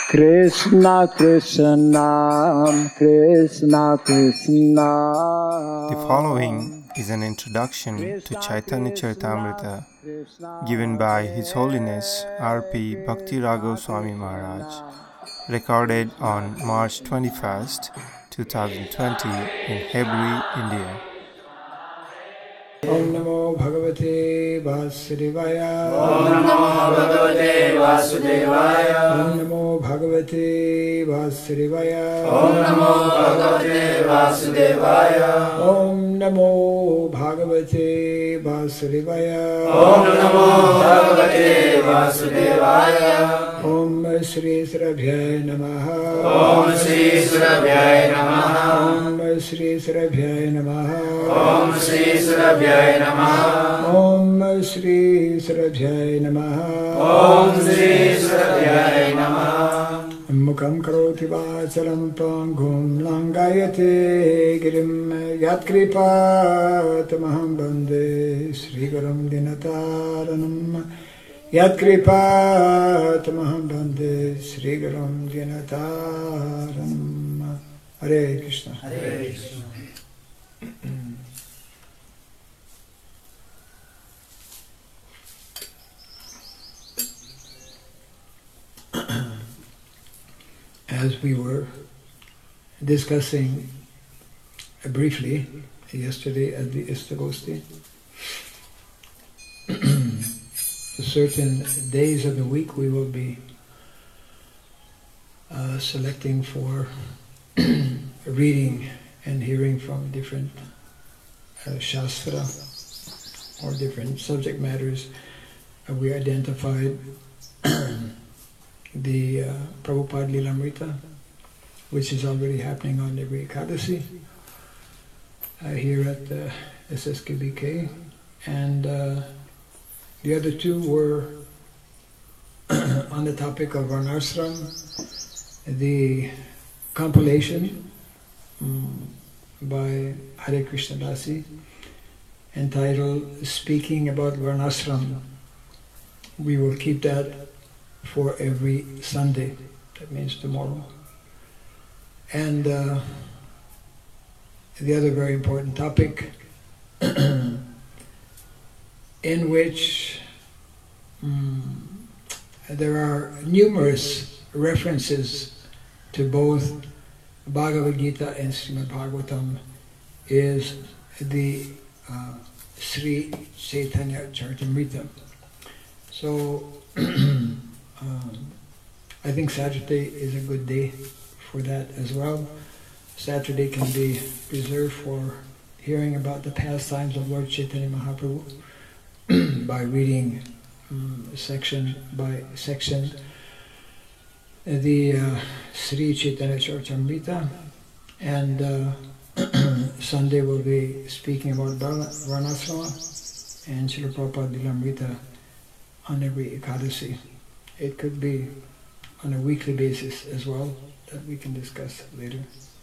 Krishna Krishna Krishna Krishna. The following is an introduction to Chaitanya Charitamrita given by His Holiness R.P. Bhakti Raghav Swami Maharaj, recorded on March 21st, 2020 in Hebri, India. Om Namo Bhagavate Vasudevaya. Om Namo Bhagavate Vasudevaya. Om Namo Bhagavate Vasudevaya. Om Namo Bhagavate Vasudevaya. Om Namo Bhagavate Vasudevaya. Om Namo Bhagavate Vasudevaya. Om Shri Sarabhyaya Namaha. Om Shri Sarabhyaya Namaha. Om Shri Sarabhyaya Namaha. Om Shri Sarabhyaya Namaha. Om Shri Sarabhyaya Namaha. Om Shri Sarabhyaya Namaha. Mukam karoti vachalam pangum langayate girim yatkripatamaham bande Sri Gurum Dinataranam yatkripatamaham bande Sri Gurum Dinataranam. Hare Krishna. Hare Krishna. As we were discussing briefly yesterday at the Istagosti, certain days of the week we will be selecting for reading and hearing from different shastra or different subject matters. We identified the Prabhupada Lilamrita, which is already happening on every Ekadasi here at the SSKBK, and the other two were on the topic of Varnashram, the compilation by Hare Krishna Dasi entitled Speaking About Varnashram. We will keep that for every Sunday, that means tomorrow. And the other very important topic in which there are numerous references to both Bhagavad Gita and Srimad Bhagavatam is the Sri Chaitanya Charitamrita. So I think Saturday is a good day for that as well. Saturday can be reserved for hearing about the pastimes of Lord Chaitanya Mahaprabhu by reading section by section the Sri Chaitanya Charitamrita, and Sunday will be speaking about Varnasrama and Srila Prabhupada Lilamrita on every Ekadasi. It could be on a weekly basis as well, that we can discuss later.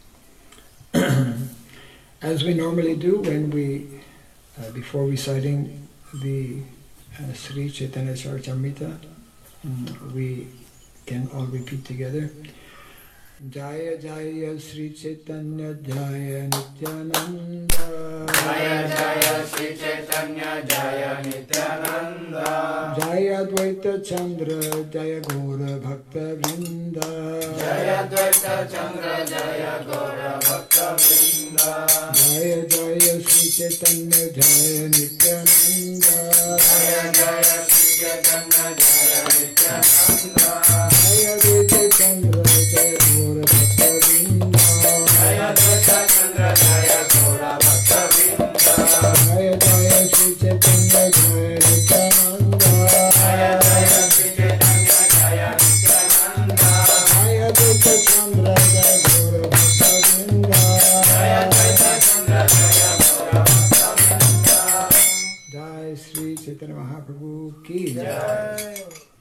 As we normally do when we, before reciting the Sri Chaitanya Charitamrita, we can all repeat together. Jaya Jaya Sri Chaitanya Jaya Nityananda. Jaya Jaya Sri Chaitanya Jaya Nityananda. Jaya Dvaita Chandra Jaya Gora Bhakta Vrinda. Jaya Dvaita Chandra Jaya Gora Bhakta Vrinda. Jaya Jaya Sri Chaitanya Jaya Nityananda. Jaya Jaya Sri Chaitanya Jaya Nityananda. Jaya Dvaita Chandra Jaya Gora Bhakta Vrinda. Jaya Dvaita Chandra Jaya Gora Bhakta Vrinda. Jaya Jaya Sri Chaitanya Jaya Nityananda. Jaya Jaya Sri Chaitanya Jaya Nityananda. Jaya Dvaita Chandra Jaya Gora Bhakta Vrinda. Jaya Dvaita Chandra Jaya Gora Bhakta Vrinda. Jai Sri Chaitanya Mahaprabhu Ki Jai.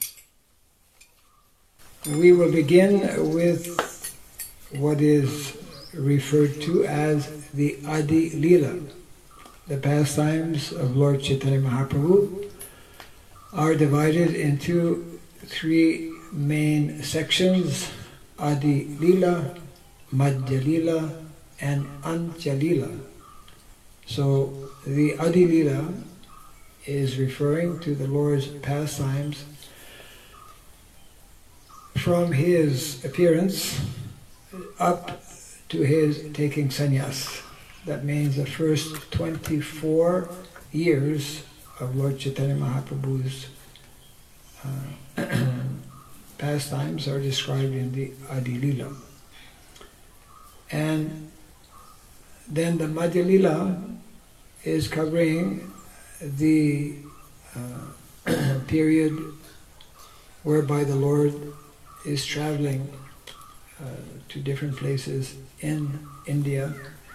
We will begin with what is referred to as the Adi Leela. The pastimes of Lord Chaitanya Mahaprabhu are divided into three main sections, Adi Lila, Madhya Lila, and Antya Lila. So the Adi Lila is referring to the Lord's pastimes from his appearance up to his taking sannyas. That means the first 24 years of Lord Chaitanya Mahaprabhu's pastimes are described in the Adi Lila. And then the Madhya Lila is covering the period whereby the Lord is traveling to different places in India,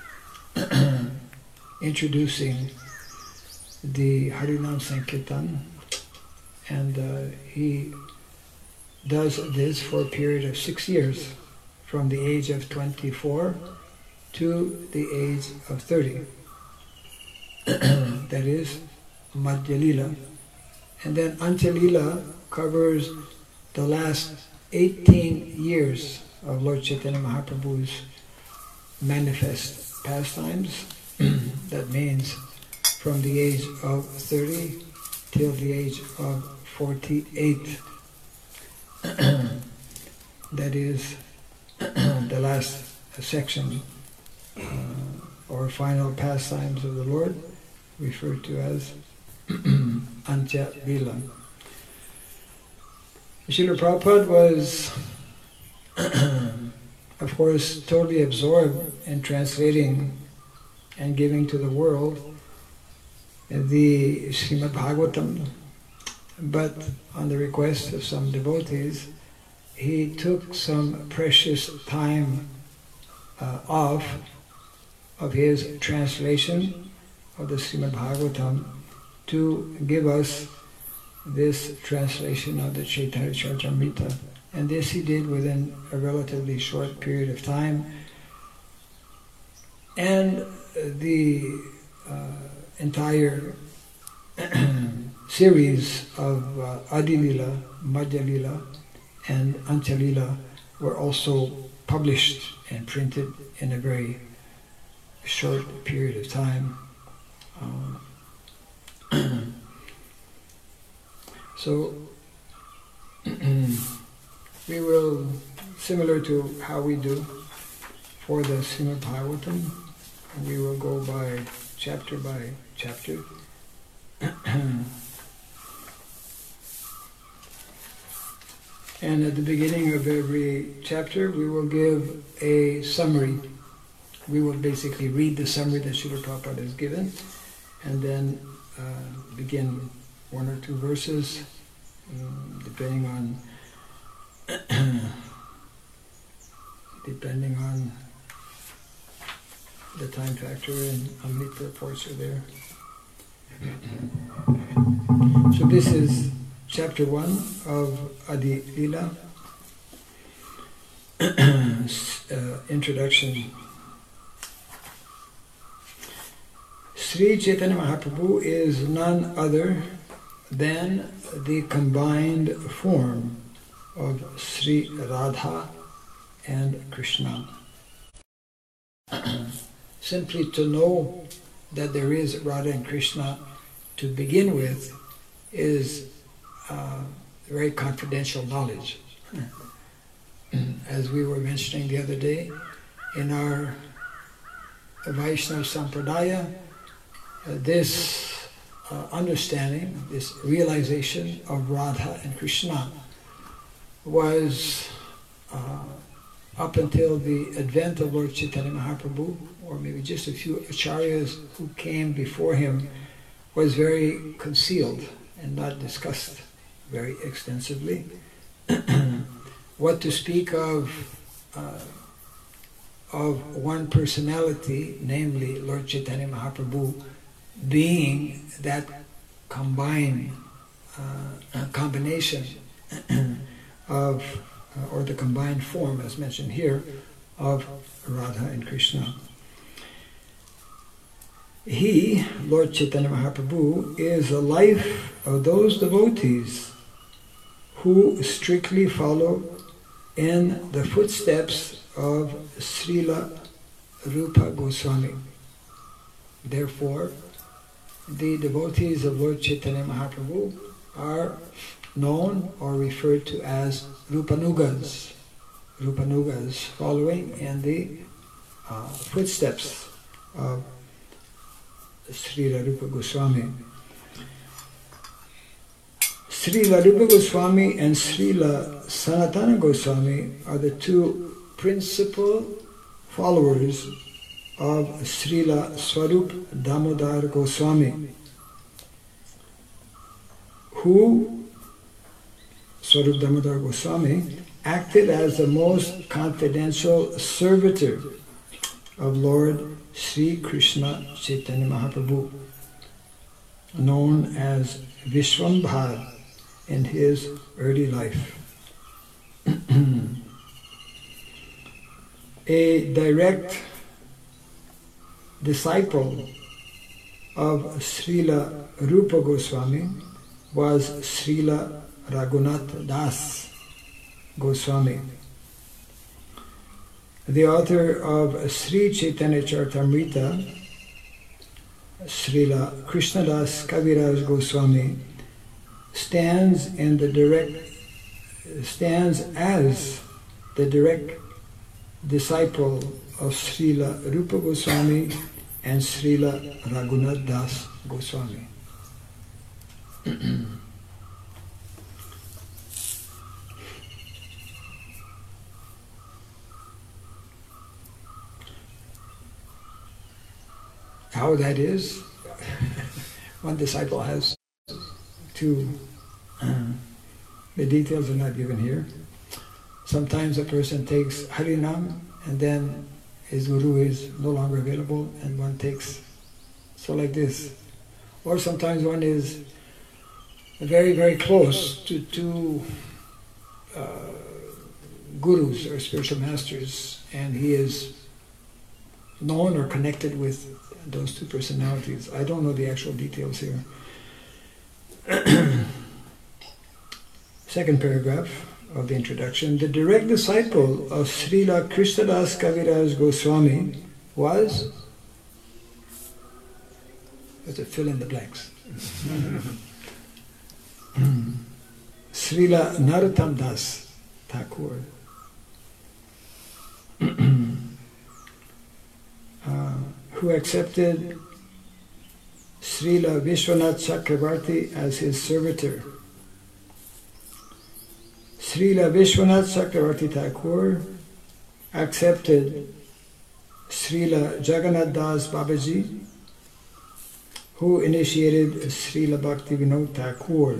introducing the Harinam Sankirtan, and he does this for a period of 6 years, from the age of 24 to the age of 30. That is Madhya Lila. And then Antya Lila covers the last 18 years of Lord Chaitanya Mahaprabhu's manifest pastimes. That means from the age of 30 till the age of 48. That is the last section or final pastimes of the Lord, referred to as Antya Lila. Srila Prabhupada was, of course, totally absorbed in translating and giving to the world the Srimad Bhagavatam, but on the request of some devotees, he took some precious time off of his translation of the Srimad Bhagavatam to give us this translation of the Chaitanya Charitamrita. And this he did within a relatively short period of time. And the entire series of Adi Lila, Madhya Lila, and Antya Lila were also published and printed in a very short period of time. So we will, similar to how we do for the Srimad Bhagavatam, we will go by chapter. And at the beginning of every chapter, we will give a summary. We will basically read the summary that Srila Prabhupada has given, and then begin 1 or 2 verses, depending on the time factor, and how many purports are there. So this is chapter 1 of Adi Lila. Introduction. Sri Chaitanya Mahaprabhu is none other than the combined form of Sri Radha and Krishna. Simply to know that there is Radha and Krishna to begin with is very confidential knowledge. As we were mentioning the other day, in our Vaishnava Sampradaya, this understanding, this realization of Radha and Krishna was up until the advent of Lord Chaitanya Mahaprabhu, or maybe just a few acharyas who came before him, was very concealed and not discussed very extensively. What to speak of one personality, namely Lord Chaitanya Mahaprabhu, being that combination of, or the combined form, as mentioned here, of Radha and Krishna. He, Lord Chaitanya Mahaprabhu, is the life of those devotees who strictly follow in the footsteps of Srila Rupa Goswami. Therefore, the devotees of Lord Chaitanya Mahaprabhu are known or referred to as Rupanugas. Rupanugas, following in the footsteps of Srila Rupa Goswami. Srila Rupa Goswami and Srila Sanatana Goswami are the two principal followers of Srila Swarup Damodar Goswami, who, Swarup Damodar Goswami, acted as the most confidential servitor of Lord Sri Krishna Chaitanya Mahaprabhu, known as Vishwambhar in his early life. A direct disciple of Srila Rupa Goswami was Srila Raghunath Das Goswami. The author of Sri Chaitanya Charitamrita, Srila Krishnadas Kaviraj Goswami, stands as the direct disciple of Srila Rupa Goswami and Srila Raghunath Das Goswami. How that is, one disciple has two, the details are not given here. Sometimes a person takes Harinam and then his guru is no longer available and one takes, so like this. Or sometimes one is very, very close to two gurus or spiritual masters, and he is known or connected with those two personalities. I don't know the actual details here. Second paragraph of the introduction. The direct disciple of Srila Krishnadas Kaviraj Goswami was, let's fill in the blanks. Srila Narottam Das Thakur. Who accepted Srila Vishwanath Chakravarti as his servitor. Srila Vishwanath Chakravarti Thakur accepted Srila Jagannath Das Babaji, who initiated Srila Bhakti Vinod Thakur,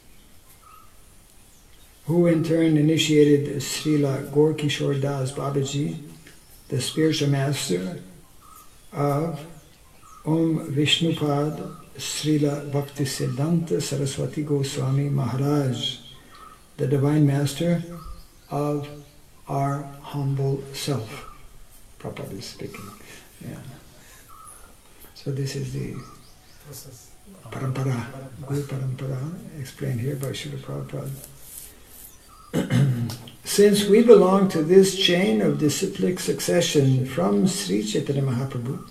who in turn initiated Srila Gaur Kishore Das Babaji, the spiritual master of Om Vishnupad Srila Bhakti Siddhanta Saraswati Goswami Maharaj, the divine master of our humble self, properly speaking. Yeah. So this is the parampara, Guru Parampara, explained here by Srila Prabhupada. Since we belong to this chain of disciplic succession from Sri Chaitanya Mahaprabhu,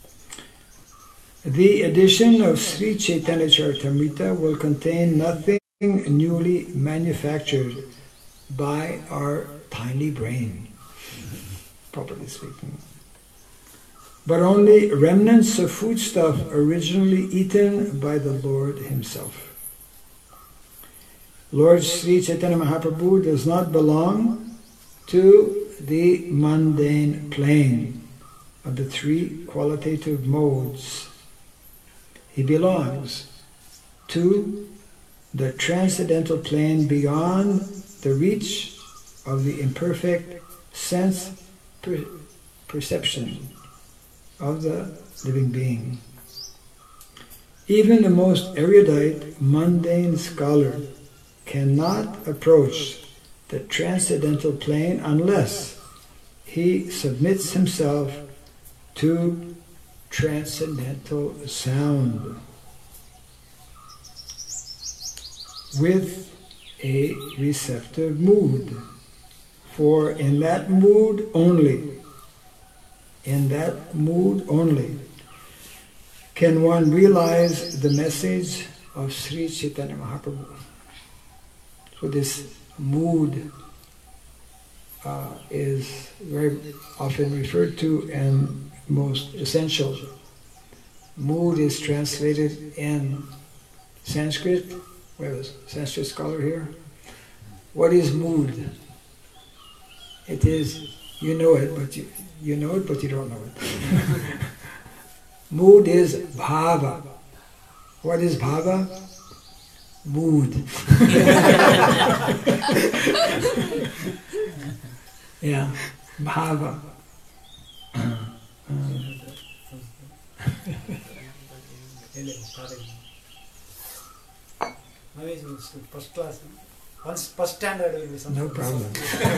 the edition of Sri Chaitanya Charitamrita will contain nothing newly manufactured by our tiny brain, properly speaking, but only remnants of foodstuff originally eaten by the Lord Himself. Lord Sri Chaitanya Mahaprabhu does not belong to the mundane plane of the three qualitative modes. He belongs to the transcendental plane beyond the reach of the imperfect sense perception of the living being. Even the most erudite, mundane scholar cannot approach the transcendental plane unless he submits himself to transcendental sound. With a receptive mood. For in that mood only, can one realize the message of Sri Chaitanya Mahaprabhu. So this mood is very often referred to and most essential. Mood is translated in Sanskrit. We have a Sanskrit scholar here. What is mood? It is, you know it, but you know it, but you don't know it. Mood is bhava. What is bhava? Mood. Yeah, bhava. Maybe first class. Once first standard will be something. No problem.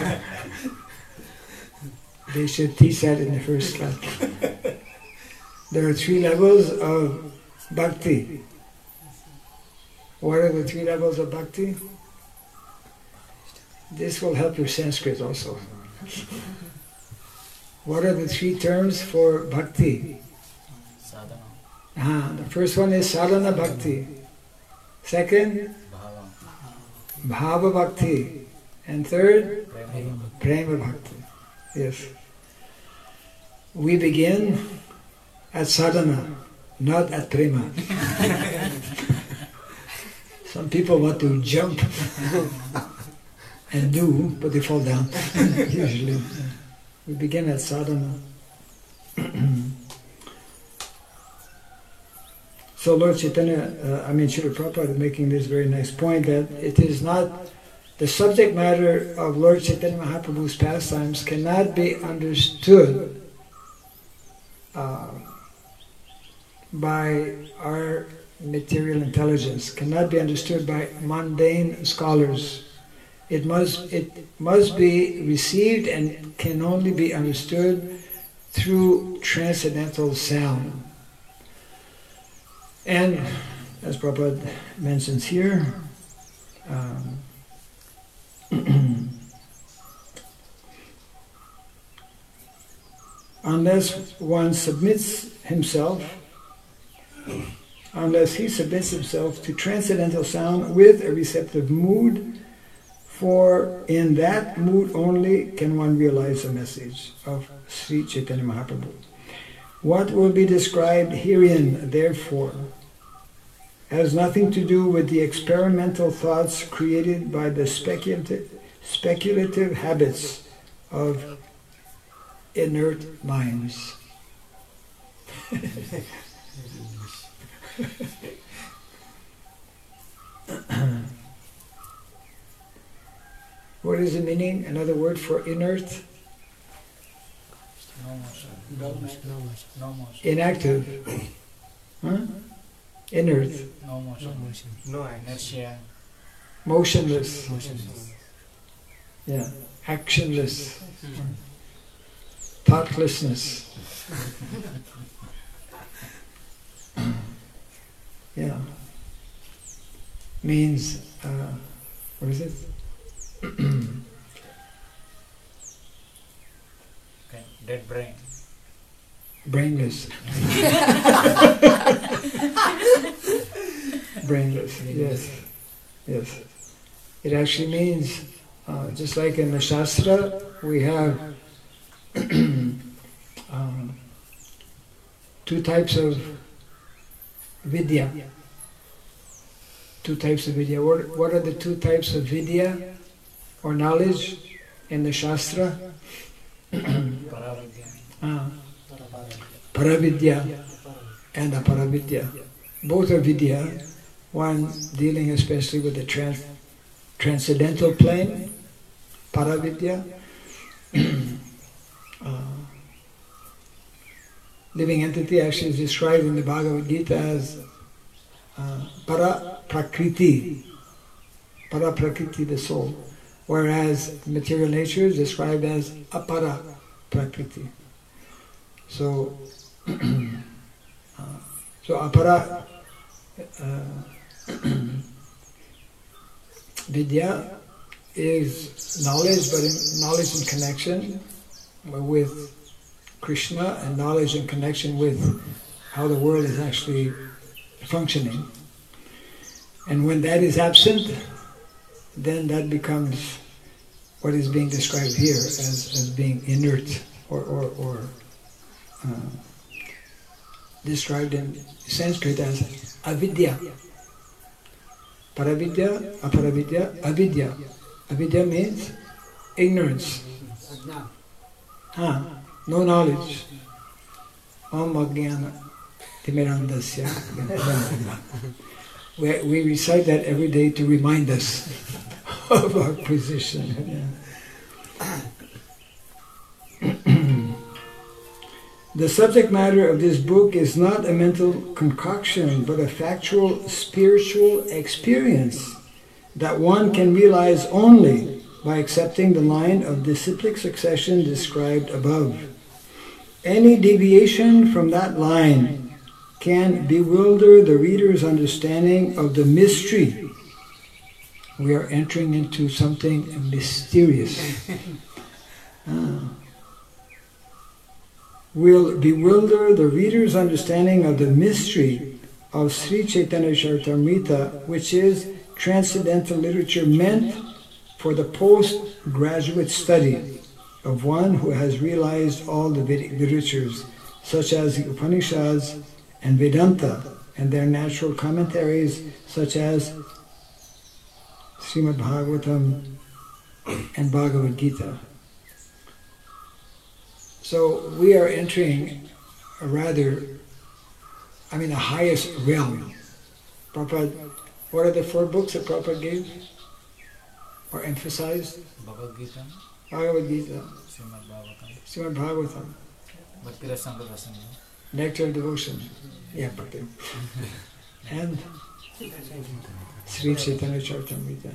They should teach that in the first class. There are 3 levels of bhakti. What are the 3 levels of bhakti? This will help your Sanskrit also. What are the 3 terms for bhakti? Sadhana. The first one is sadhana bhakti. Second, bhava bhakti. And third, prema bhakti. Yes. We begin at sadhana, not at prema. Some people want to jump and do, but they fall down. Usually. We begin at sadhana. So Lord Chaitanya, Srila Prabhupada is making this very nice point that it is not, the subject matter of Lord Chaitanya Mahaprabhu's pastimes cannot be understood by our material intelligence, cannot be understood by mundane scholars. It must be received and can only be understood through transcendental sound. And as Prabhupada mentions here, unless he submits himself to transcendental sound with a receptive mood, for in that mood only can one realize the message of Sri Chaitanya Mahaprabhu. What will be described herein, therefore, has nothing to do with the experimental thoughts created by the speculative habits of inert minds. What is the meaning? Another word for inert? No motion. No motion. Inactive. Huh? Inert. No motion. No action. Inertia. Motionless. Yeah. Actionless. Thoughtlessness. Yeah. Means, what is it? Okay. Dead brain. Brainless. Brainless, yes. Yes. It actually means, just like in the Shastra, we have 2 types of vidya. 2 types of vidya. What are the 2 types of vidya or knowledge in the Shastra? Paravidya and aparavidya. Both are vidya. One dealing especially with the transcendental plane, paravidya. Living entity actually is described in the Bhagavad Gita as para prakriti, the soul, whereas material nature is described as apara prakriti. So, apara Vidya is knowledge, but knowledge in connection with Krishna and knowledge in connection with how the world is actually functioning. And when that is absent, then that becomes what is being described here as being inert or described in Sanskrit as avidya. Paravidya, aparavidya, avidya. Avidya means ignorance. No knowledge. Om Ajnana Timirandasya. We recite that every day to remind us of our position. The subject matter of this book is not a mental concoction, but a factual spiritual experience that one can realize only by accepting the line of disciplic succession described above. Any deviation from that line can bewilder the reader's understanding of the mystery. We are entering into something mysterious. Will bewilder the reader's understanding of the mystery of Sri Chaitanya Charitamrita, which is transcendental literature meant for the postgraduate study of one who has realized all the Vedic literatures, such as the Upanishads and Vedanta, and their natural commentaries, such as Srimad Bhagavatam and Bhagavad Gita. So we are entering a highest realm. Prabhupada, what are the 4 books that Prabhupada gave or emphasized? Bhagavad Gita, Srimad Bhagavatam, Nectar of Devotion, and Sri Chaitanya Charitamrita.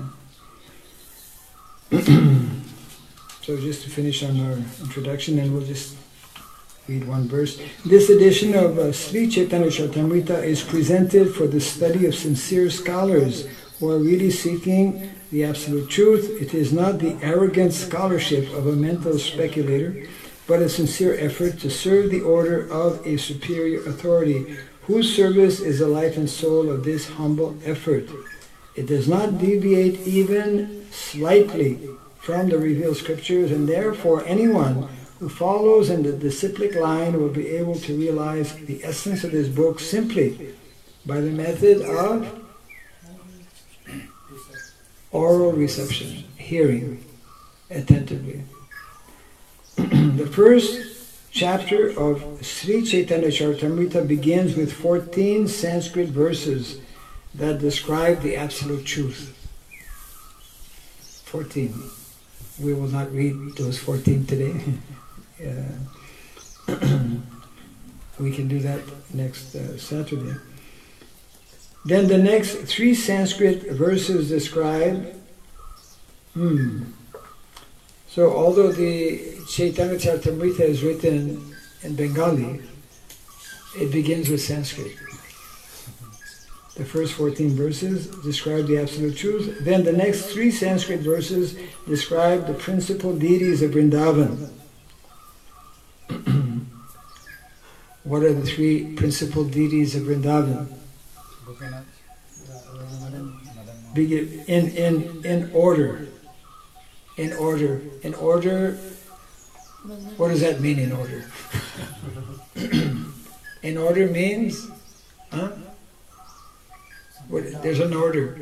So just to finish on our introduction, and we'll just read one verse. This edition of Sri Chaitanya Charitamrita is presented for the study of sincere scholars who are really seeking the absolute truth. It is not the arrogant scholarship of a mental speculator, but a sincere effort to serve the order of a superior authority, whose service is the life and soul of this humble effort. It does not deviate even slightly from the revealed scriptures, and therefore anyone who follows in the disciplic line will be able to realize the essence of this book simply by the method of oral reception, hearing attentively. The first chapter of Sri Chaitanya Charitamrita begins with 14 Sanskrit verses that describe the absolute truth. 14. We will not read those 14 today. We can do that next Saturday. Then the next 3 Sanskrit verses describe... So although the Chaitanya Charitamrita is written in Bengali, it begins with Sanskrit. The first 14 verses describe the absolute truth. Then the next 3 Sanskrit verses describe the principal deities of Vrindavan. What are the 3 principal deities of Vrindavan? In order. In order. What does that mean, in order? In order means, there's an order.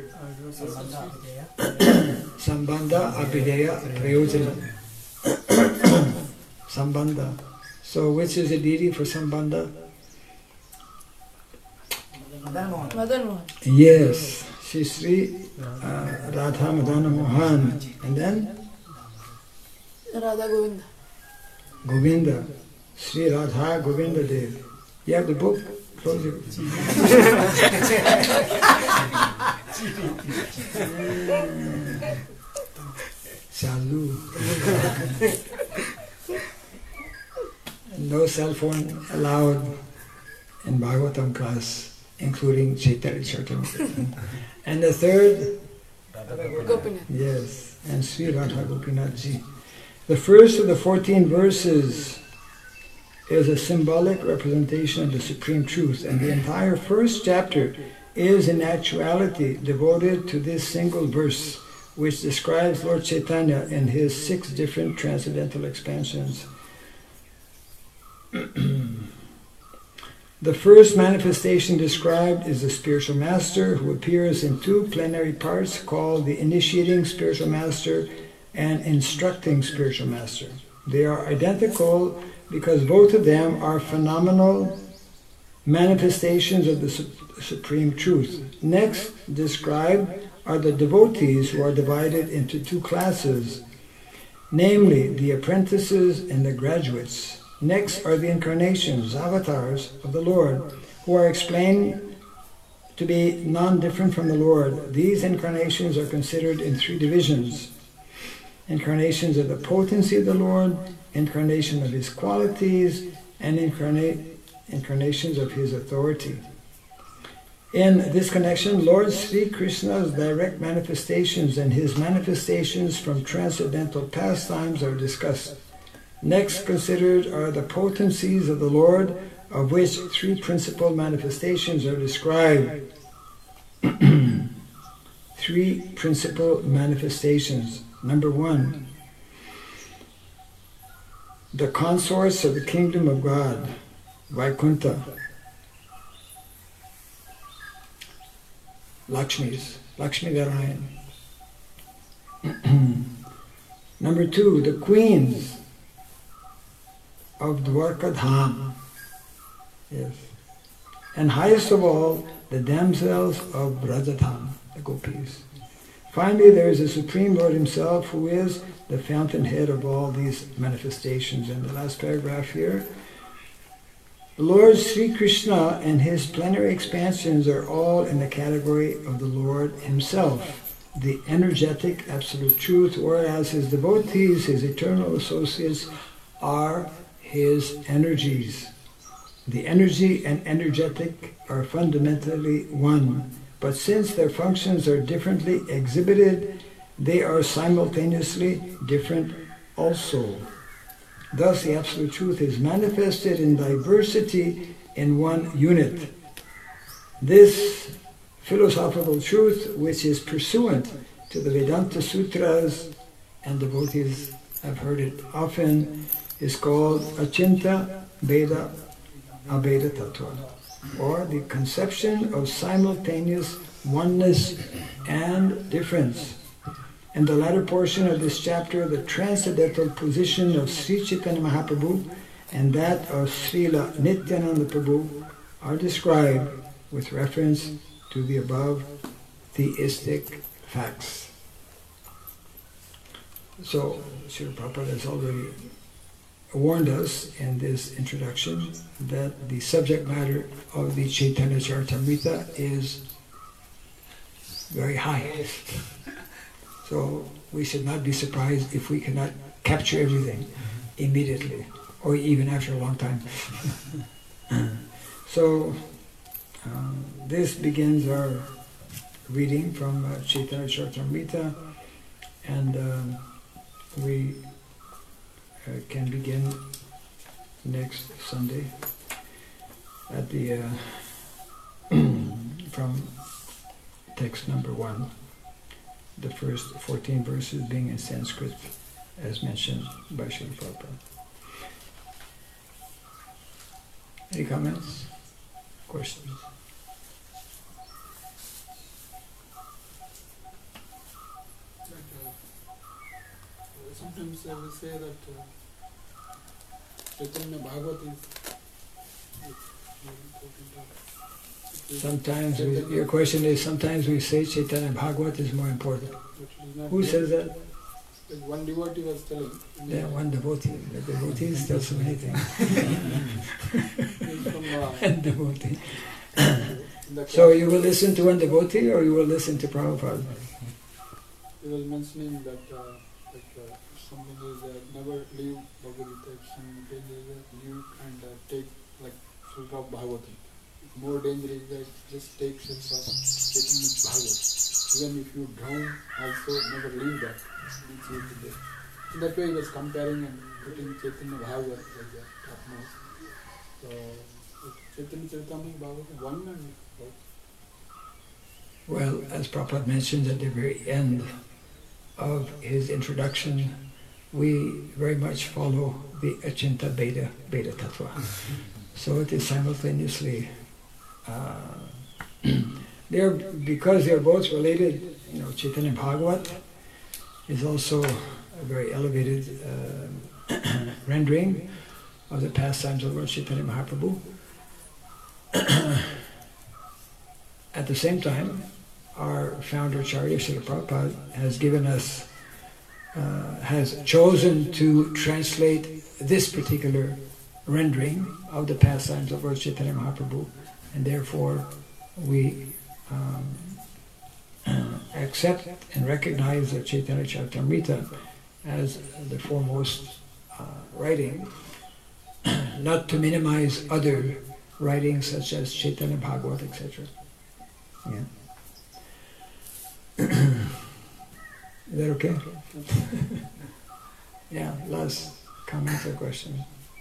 Sambandha, Abhideya, Prayojana. Sambandha. So which is the deity for Sambandha? Madan Mohan. Yes, she's Sri Radha Madana Mohan. And then? Radha Govinda. Govinda. Sri Radha Govinda Dev. You have the book? Close it. Chalu. No cell phone allowed in Bhagavatam class, including Chaitanya Charitamrita. And the third, Gopinath. Yes, and Sri Radha Gopinath Ji. The first of the 14 verses is a symbolic representation of the Supreme Truth, and the entire first chapter is in actuality devoted to this single verse, which describes Lord Chaitanya in his 6 different transcendental expansions. The first manifestation described is the spiritual master, who appears in 2 plenary parts called the initiating spiritual master and instructing spiritual master. They are identical because both of them are phenomenal manifestations of the Supreme Truth. Next described are the devotees, who are divided into 2 classes, namely the apprentices and the graduates. Next are the incarnations, avatars of the Lord, who are explained to be non-different from the Lord. These incarnations are considered in 3 divisions: incarnations of the potency of the Lord, incarnation of his qualities, and incarnations of his authority. In this connection, Lord Sri Krishna's direct manifestations and his manifestations from transcendental pastimes are discussed. Next considered are the potencies of the Lord, of which 3 principal manifestations are described. 3 principal manifestations. Number 1, the consorts of the kingdom of God, Vaikuntha, Lakshmi Narayan. Number 2, the queens of Dwarka Dham. Yes. And highest of all, the damsels of Brajadham, the gopis. Finally, there is the Supreme Lord himself, who is the fountainhead of all these manifestations. In the last paragraph here, Lord Sri Krishna and his plenary expansions are all in the category of the Lord himself, the energetic absolute truth, whereas his devotees, his eternal associates, are his energies. The energy and energetic are fundamentally one, but since their functions are differently exhibited, they are simultaneously different also. Thus, the Absolute Truth is manifested in diversity in one unit. This philosophical truth, which is pursuant to the Vedanta Sutras, and devotees have heard it often, is called Achinta Veda Abheda Tattva, or the conception of simultaneous oneness and difference. In the latter portion of this chapter, the transcendental position of Sri Chaitanya Mahaprabhu and that of Srila Nityananda Prabhu are described with reference to the above theistic facts. So, Srila Prabhupada has already warned us in this introduction that the subject matter of the Chaitanya Charitamrita is very high. So we should not be surprised if we cannot capture everything immediately or even after a long time. So this begins our reading from Chaitanya Charitamrita, and we can begin next Sunday at the from text number 1, the first 14 verses being in Sanskrit, as mentioned by Srila Prabhupada. Any comments? Questions? Sometimes I will say that Chaitanya Bhagavat is Sometimes your question is, sometimes we say Chaitanya Bhagavat is more important. Who says that? Like one devotee was telling. Yeah, one devotee. The devotees tell so many things. From, And devotee. So you will listen to one devotee or you will listen to Prabhupada? he was mentioning that something is never leave Bhagavad Gita, some leave and take like Srila Bhagavatam. more dangerous is that just take sense of Chaitanya Bhagavat. Even if you drown, also never leave that. In that way he was comparing and putting Chaitanya Bhagavat like that topmost. So Chaitanya Charitamrita Bhagavat one and both. Well, as Prabhupada mentioned at the very end of his introduction, we very much follow the Achinta Beda Tattva. So it is simultaneously, because they're both related, Chaitanya Bhagavat is also a very elevated rendering of the pastimes of Lord Chaitanya Mahaprabhu. At the same time, our founder Acharya Srila Prabhupada has given us, has chosen to translate this particular rendering of the pastimes of Lord Chaitanya Mahaprabhu, and therefore we accept and recognize the Chaitanya Charitamrita as the foremost writing, not to minimize other writings such as Chaitanya Bhagavat, etc. Yeah. Is that okay? Yeah, last comments or questions?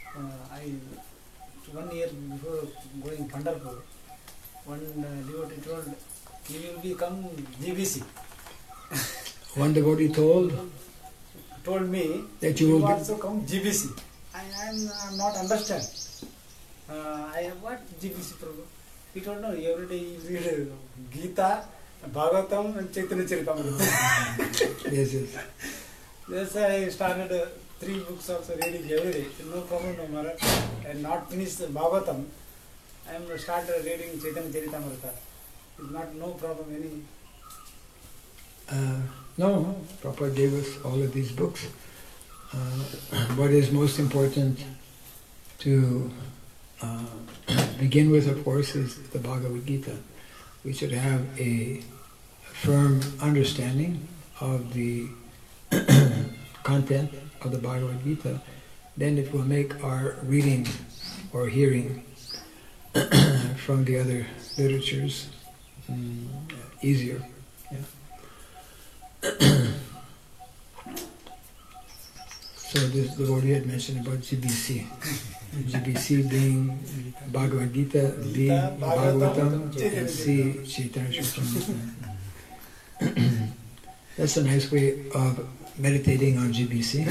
1 year before going Pandharpur, one devotee told, "You will become GBC." One devotee told me that you will also come GBC. I'm not understand. I have what GBC Prabhu? He told, no, every day you read Gita, Bhagavatam and Chaitanya Charitamrita. Yes. That's why I started 3 books also reading every day. No problem, no matter. And not finished Bhagavatam. I am started reading Chaitanya Charitamrita. It's not no problem any. No, Prabhupada gave us all of these books. What is most important to begin with, of course, is the Bhagavad Gita. We should have a firm understanding of the content of the Bhagavad Gita. Then it will make our reading or hearing from the other literatures easier. Yeah. So this devotee had mentioned about GBC. GBC being Bhagavad Gita, B Bhagavatam, and C Chaitanya Charitamrita. That's a nice way of meditating on GBC.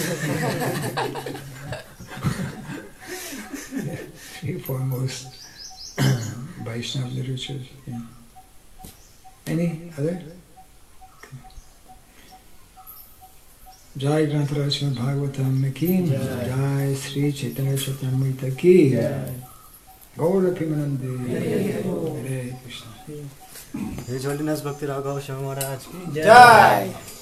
3 foremost Vaishnava literatures. Yeah. Any other? Jai Grantaraj Srimad Bhagavatam ki Jai Sri Chaitanya Charitamrita ki Gaura Pimanande Hare Krishna. His Holiness Bhakti Raghava Swami Maharaj ki Jai.